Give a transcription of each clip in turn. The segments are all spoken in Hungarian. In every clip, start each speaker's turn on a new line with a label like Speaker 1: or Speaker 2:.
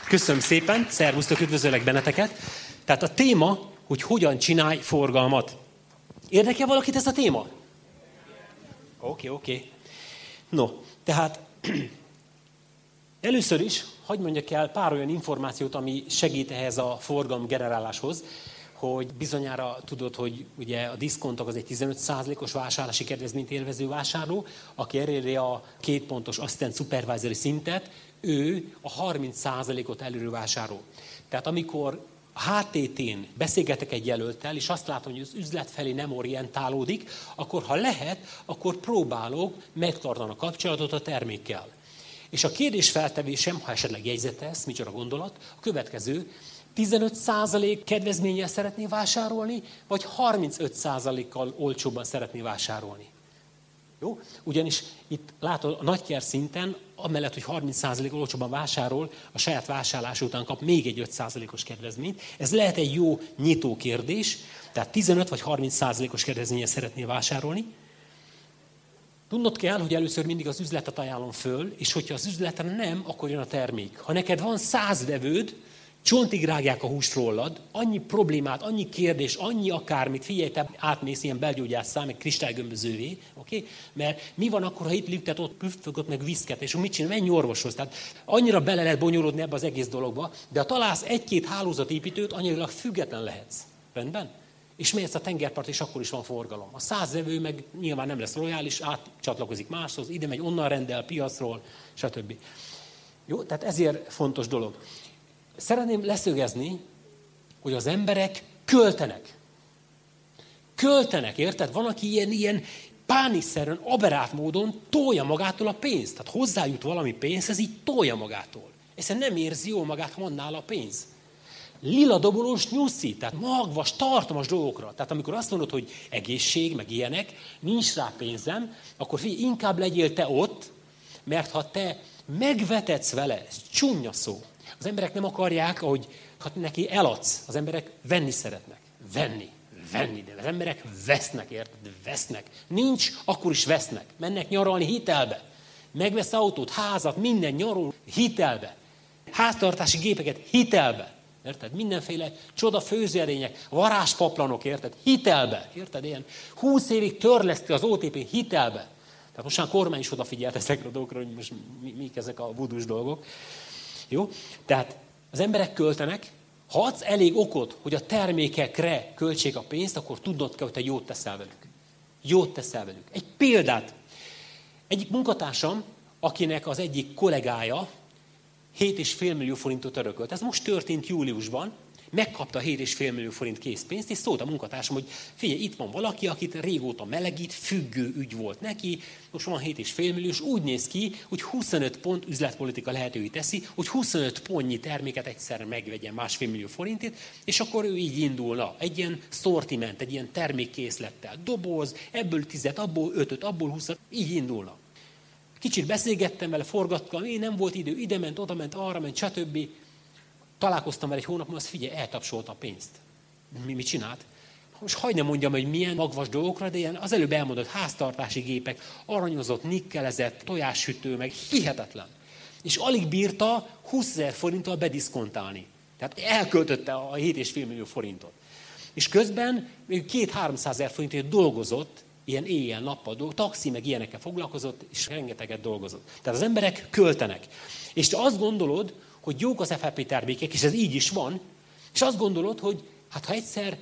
Speaker 1: Köszönöm szépen, szervusztok, üdvözöllek benneteket. Tehát a téma, hogy hogyan csinálj forgalmat. Érdekel valakit ez a téma? Oké. No, tehát először is, hadd mondjak el pár olyan információt, ami segít ehhez a forgalom generáláshoz, hogy bizonyára tudod, hogy ugye a diszkontok az egy 15%-os vásárlási kedvezményt élvező vásárló, aki eléri a 2 pontos assistant supervisory szintet, ő a 30%-ot előre vásárol. Tehát amikor a HTT-n beszélgetek egy jelölttel, és azt látom, hogy az üzlet felé nem orientálódik, akkor ha lehet, akkor próbálok megtartani a kapcsolatot a termékkel. És a kérdésfeltevésem, ha esetleg jegyzetesz, micsoda gondolat, a következő: 15% kedvezménnyel szeretné vásárolni, vagy 35%-kal olcsóbban szeretné vásárolni? Jó? Ugyanis itt látod, a nagyker szinten, amellett, hogy 30% olcsóban vásárol, a saját vásárlás után kap még egy 5%-os kedvezményt. Ez lehet egy jó nyitó kérdés, tehát 15 vagy 30%-os kedvezménnyel szeretné vásárolni. Tudnod kell, hogy először mindig az üzletet ajánlom föl, és hogyha az üzleten nem, akkor jön a termék. Ha neked van 100 vevőd, csontig rágják a húst rólad, annyi problémát, annyi kérdés, annyi akármit, figyelj, te átmész ilyen belgyógyásszá, meg kristálygömbözővé, oké? Mert mi van akkor, ha itt lüktet, ott püffögött, meg viszket, és mit csinál? Menj orvoshoz. Tehát annyira bele lehet bonyolódni ebbe az egész dologba, de ha találsz egy-két hálózatépítőt, annyira független lehetsz. Rendben? És mész a tengerpart, és akkor is van forgalom. A 100 vevő meg nyilván nem lesz lojális, átcsatlakozik máshoz, ide megy, onnan rendel, piacról, stb. Jó? Tehát ezért fontos dolog. Szeretném leszögezni, hogy az emberek költenek. Költenek, érted? Van, aki ilyen pániszerűen, aberált módon tolja magától a pénzt. Tehát hozzájut valami pénz, ez így tolja magától. Egyszerűen nem érzi jól magát, ha van nála a pénz. Lila dobolós nyuszi, tehát magvas, tartalmas dolgokra. Tehát amikor azt mondod, hogy egészség, meg ilyenek, nincs rá pénzem, akkor figyelj, inkább legyél te ott, mert ha te megvetetsz vele, ez csúnya szó. Az emberek nem akarják, hogy neki eladsz. Az emberek venni szeretnek. Venni. De az emberek vesznek, érted? Vesznek. Nincs, akkor is vesznek. Mennek nyaralni hitelbe. Megvesz autót, házat, minden nyarul hitelbe. Háztartási gépeket hitelbe. Érted? Mindenféle csoda főzőedények, varázspaplanok, érted? Hitelbe. Érted? Ilyen 20 évig törleszti az OTP hitelbe. Tehát most már a kormány is odafigyelt ezekre a dolgokra, hogy most mik ezek a vudus dolgok. Jó? Tehát az emberek költenek, ha adsz elég okot, hogy a termékekre költsék a pénzt, akkor tudnod kell, hogy te jót teszel velük. Jót teszel velük. Egy példát. Egyik munkatársam, akinek az egyik kollégája 7,5 millió forintot örökölt. Ez most történt júliusban. Megkapta 7,5 millió forint készpénzt, és szólt a munkatársam, hogy figyelj, itt van valaki, akit régóta melegít, függő ügy volt neki, most van 7,5 millió, és úgy néz ki, hogy 25 pont üzletpolitika lehetővé teszi, hogy 25 pontnyi terméket egyszerre megvegyen 1,5 millió forintért, és akkor ő így indulna. Egy ilyen szortiment, egy ilyen termékkészlettel. Doboz, ebből 10, abból 5, abból 20, így indulna. Kicsit beszélgettem vele, forgattam, én nem volt idő, ide ment, oda ment, arra ment, stb. Találkoztam vele egy hónap, azt figyelj, eltapsolta a pénzt. Mit csinált? Most hagyd ne mondjam, hogy milyen magvas dolgokra, de ilyen az előbb elmondott háztartási gépek, aranyozott, nikkelezett, tojássütő, meg hihetetlen. És alig bírta 20 000 forinttal bediszkontálni. Tehát elköltötte a 7,5 millió forintot. És közben még 200-300 000 forintért dolgozott, ilyen éjjel-nappal, taxi, meg ilyenekkel foglalkozott, és rengeteget dolgozott. Tehát az emberek költenek. És te azt gondolod, hogy jók az FFP termékek, és ez így is van, és azt gondolod, hogy hát ha egyszer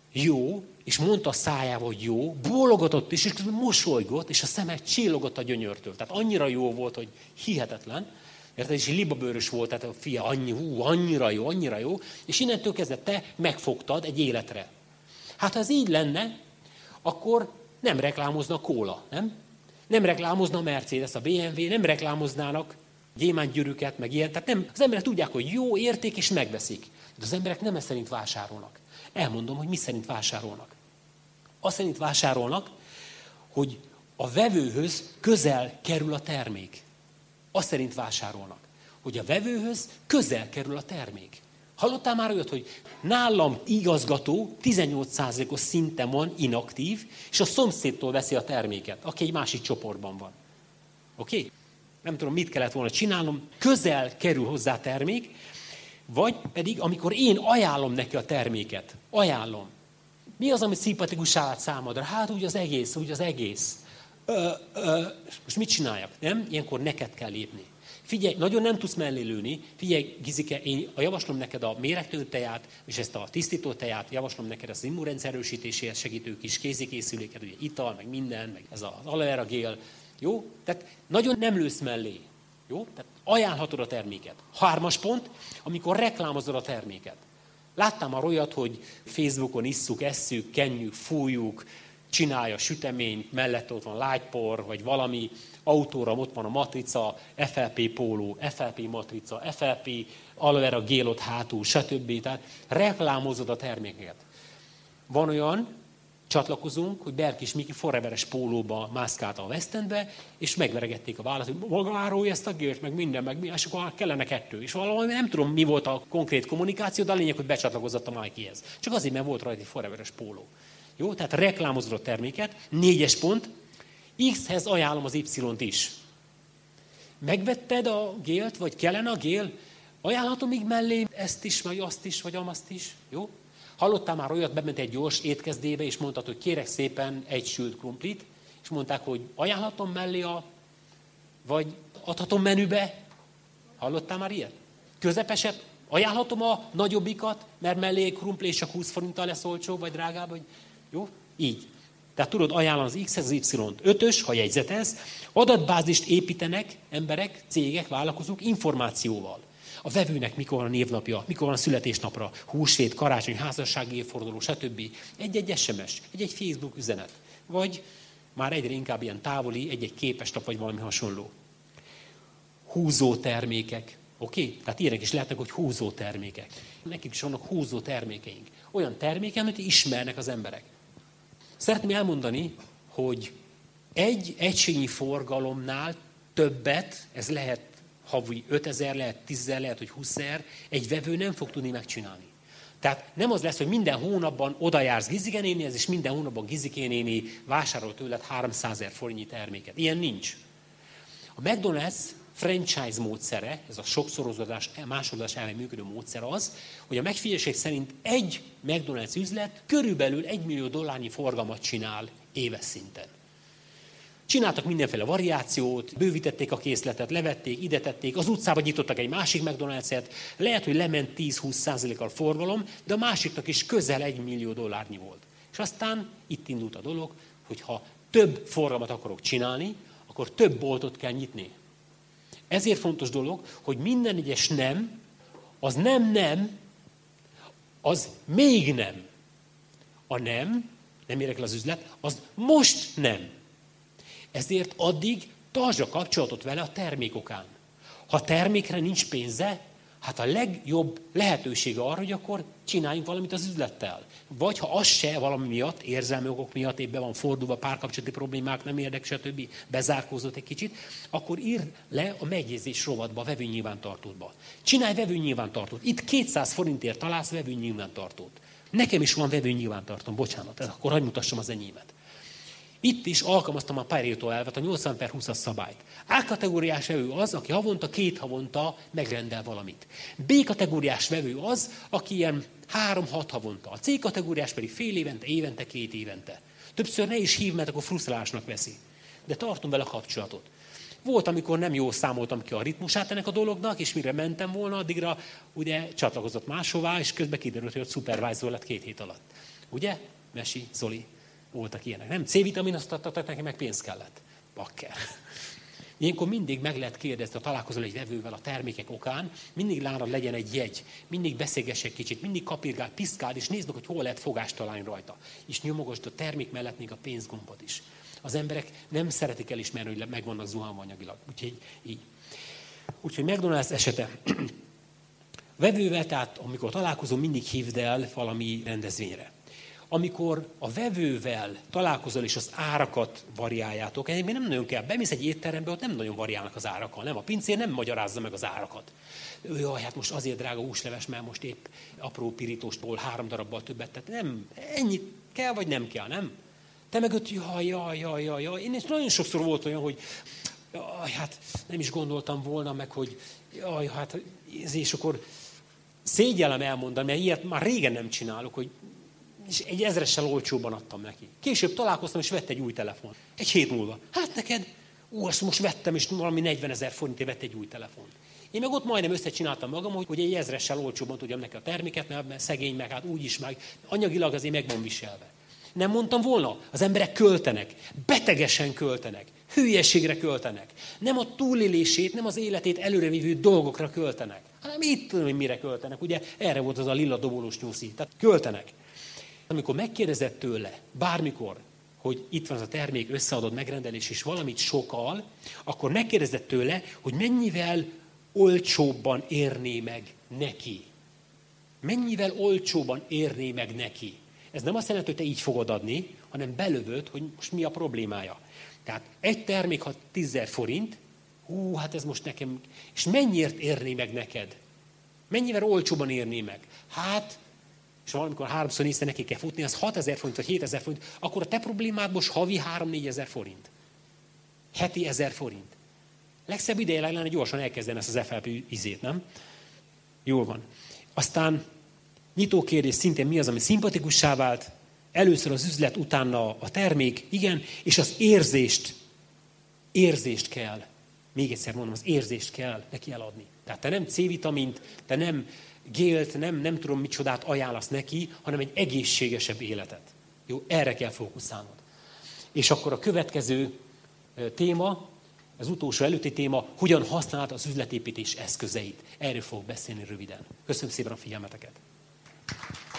Speaker 1: jó, és mondta a szájával, hogy jó, bólogatott is, és közben mosolygott, és a szeme csillogott a gyönyörtől. Tehát annyira jó volt, hogy hihetetlen. Érted? És libabőrös volt, tehát a fia annyira jó, és innentől kezdve te megfogtad egy életre. Hát ha ez így lenne, akkor nem reklámozna a kóla, nem? Nem reklámozna a Mercedes, a BMW, nem reklámoznának gyémántgyűrűket, meg ilyen. Tehát nem, az emberek tudják, hogy jó érték, és megveszik. De az emberek nem ezt szerint vásárolnak. Elmondom, hogy mi szerint vásárolnak. Azt szerint vásárolnak, hogy a vevőhöz közel kerül a termék. Azt szerint vásárolnak, hogy a vevőhöz közel kerül a termék. Hallottál már olyat, hogy nálam igazgató 18%-os szinten van inaktív, és a szomszédtól veszi a terméket, aki egy másik csoportban van. Oké? Nem tudom, mit kellett volna csinálnom, közel kerül hozzá a termék, Vagy pedig, amikor én ajánlom neki a terméket. Ajánlom. Mi az, ami szimpatikus állat számodra? Hát úgy az egész. Most mit csináljak? Nem? Ilyenkor neked kell lépni. Figyelj, nagyon nem tudsz mellé lőni. Figyelj, Gizike, én javaslom neked a méregtő teját, és ezt a tisztító teját, javaslom neked az immunrendszer erősítéséhez segítő kis kézikészüléket, ugye ital, meg minden, meg ez az aloe vera gél. Jó? Tehát nagyon nem lősz mellé. Jó? Tehát ajánlhatod a terméket. 3. pont, amikor reklámozod a terméket. Láttam már olyat, hogy Facebookon isszuk, esszük, kenjük, fújjuk, csinálja süteményt, mellette ott van lágypor, vagy valami, autóra ott van a matrica, FLP póló, FLP matrica, FLP aloe vera gélot hátul, stb. Tehát reklámozod a terméket. Van olyan, csatlakozunk, hogy Berkis Miki foreveres pólóba mászkálta a West Endbe, és megveregették a vállat, hogy maga árulja ezt a gélt, meg minden, és akkor kellene 2. És valami nem tudom, mi volt a konkrét kommunikáció, de a lényeg, hogy becsatlakozott a Mikeyhez. Csak azért, mert volt rajta egy foreveres póló. Jó, tehát reklámozod a terméket. 4. pont, X-hez ajánlom az Y-t is. Megvetted a gélt, vagy kellene a gél? Ajánlhatom még mellé ezt is, vagy azt is, vagy amazt is. Jó? Hallottál már olyat, bement egy gyors étkezdébe, és mondtad, hogy kérek szépen egy sült krumplit, és mondták, hogy ajánlhatom mellé vagy adhatom menübe. Hallottál már ilyet? Közepeset, ajánlhatom a nagyobbikat, mert mellé krumpli és csak 20 forinttal lesz olcsó, vagy drágább, vagy jó? Így. Tehát tudod, ajánlani az X-hez, az Y-t. 5. ha jegyzetez, adatbázist építenek emberek, cégek, vállalkozók információval. A vevőnek mikor van a névnapja, mikor van a születésnapra, húsvét, karácsony, házassági évforduló, stb. Egy-egy SMS, egy-egy Facebook üzenet. Vagy már egyre inkább ilyen távoli, egy-egy képeslap, vagy valami hasonló. Húzó termékek. Oké? Tehát ilyenek is lehetnek, hogy húzó termékek. Nekik is vannak húzó termékeink. Olyan termékek, amit ismernek az emberek. Szeretném elmondani, hogy egy egységnyi forgalomnál többet, ez lehet havi 5000, lehet 10.000, lehet, hogy 20.000, egy vevő nem fog tudni megcsinálni. Tehát nem az lesz, hogy minden hónapban oda jársz Gizike nénihez, és minden hónapban Gizike néni vásárol tőled 300.000 forintnyi terméket. Ilyen nincs. A McDonald's franchise módszere, ez a sokszorozódás, másodlás ellen működő módszer az, hogy a megfigyelések szerint egy McDonald's üzlet körülbelül $1 millió forgalmat csinál éves szinten. Csináltak mindenféle variációt, bővítették a készletet, levették, ide tették, az utcába nyitottak egy másik McDonald's-et, lehet, hogy lement 10-20%-kal forgalom, de a másiknak is közel $1 millió volt. És aztán itt indult a dolog, hogy ha több forgalmat akarok csinálni, akkor több boltot kell nyitni. Ezért fontos dolog, hogy minden egyes nem, az nem, az még nem. A nem ér el az üzlet, az most nem. Ezért addig tartsd a kapcsolatot vele a termékokán. Ha termékre nincs pénze, hát a legjobb lehetősége arra, hogy akkor csináljunk valamit az üzlettel. Vagy ha az se valami miatt, érzelmi okok miatt éppen van fordulva, párkapcsolati problémák, nem érdek, stb. Bezárkózott egy kicsit, akkor írd le a megjegyzés rovatba, a vevőnyilvántartódba. Csinálj vevőnyilvántartót. Itt 200 forintért találsz vevőnyilvántartót. Nekem is van vevőnyilvántartóm, bocsánat, akkor hadd mutassam az enyémet. Itt is alkalmaztam a Pareto elvet, a 80/20-as szabályt. A-kategóriás vevő az, aki két havonta megrendel valamit. B-kategóriás vevő az, aki ilyen 3-6 havonta. A C-kategóriás pedig fél évente, évente, 2 évente. Többször ne is hív, mert akkor frusztrálásnak veszi. De tartom vele a kapcsolatot. Volt, amikor nem jól számoltam ki a ritmusát ennek a dolognak, és mire mentem volna, addigra ugye csatlakozott máshová, és közben kiderült, hogy ott supervisor lett 2 hét alatt. Ugye? Mesi, Zoli. Voltak ilyenek. Nem C-vitaminot adtak neki, meg pénz kellett. Bakker. Ilyenkor mindig meg lehet kérdezni, ha találkozol egy vevővel a termékek okán, mindig nálad legyen egy jegy, mindig beszélgess egy kicsit, mindig kapirgál, piszkáld, és nézd meg, hogy hol lehet fogást találni rajta. És nyomogasd a termék mellett még a pénzgombot is. Az emberek nem szeretik elismerni, hogy meg vannak zuhanva anyagilag. Úgyhogy így. Úgyhogy McDonald's esete. Vevővel, tehát amikor találkozom, mindig hívd el valami rendezvényre. Amikor a vevővel találkozol, és az árakat variáljátok, egyébként nem nagyon kell. Bemész egy étterembe, ott nem nagyon variálnak az árakkal. Nem, a pincér nem magyarázza meg az árakat. Jaj, hát most azért drága húsleves, mert most épp apró pirítóstól 3 darabbal többet. Tehát nem, ennyit kell, vagy nem kell, nem? Te meg ott, jaj. Én nagyon sokszor volt olyan, hogy jaj, hát nem is gondoltam volna meg, hogy jaj, hát és akkor szégyellem elmondani, mert ilyet már régen nem csinálok, hogy és egy 1000-essel olcsóban adtam neki. Később találkoztam, és vett egy új telefon. Egy hét múlva. Hát neked, azt most vettem, és valami 40 000 forintért vett egy új telefon. Én meg ott majdnem összecsináltam magam, hogy egy 1000-essel olcsóban tudjam neki a terméket, mert szegény meg, hát úgyis meg, anyagilag azért meg van viselve. Nem mondtam volna, az emberek költenek, betegesen költenek, hülyeségre költenek. Nem a túlélését, nem az életét előrevívő dolgokra költenek, hanem itt tudom, hogy mire költenek. Ugye erre volt az a lila dobolós nyuszi. Tehát költenek. Amikor megkérdezett tőle, bármikor, hogy itt van az a termék, összeadod megrendelés, és valamit sokkal, akkor megkérdezett tőle, hogy mennyivel olcsóbban érné meg neki. Mennyivel olcsóbban érné meg neki. Ez nem azt jelenti, hogy te így fogod adni, hanem belövöd, hogy most mi a problémája. Tehát egy termék, ha 10 000 forint, hát ez most nekem, és mennyiért érné meg neked? Mennyivel olcsóban érné meg? Hát, és valamikor 3-szor nézte neki kell futni, az 6 000 forint vagy 7 000 forint, akkor a te problémád most havi 3-4 000 forint. Heti 1000 forint. Legszebb ideje lenne gyorsan elkezdeni ezt az FLP izét, nem? Jól van. Aztán nyitó kérdés szintén mi az, ami szimpatikussá vált. Először az üzlet, utána a termék, igen, és az érzést kell. Még egyszer mondom, az érzést kell neki eladni. Tehát te nem C-vitamint, te nem gélt, nem tudom micsodát ajánlasz neki, hanem egy egészségesebb életet. Jó, erre kell fókuszálnod. És akkor a következő téma, az utolsó előtti téma, hogyan használod az üzletépítés eszközeit. Erről fogok beszélni röviden. Köszönöm szépen a figyelmeteket.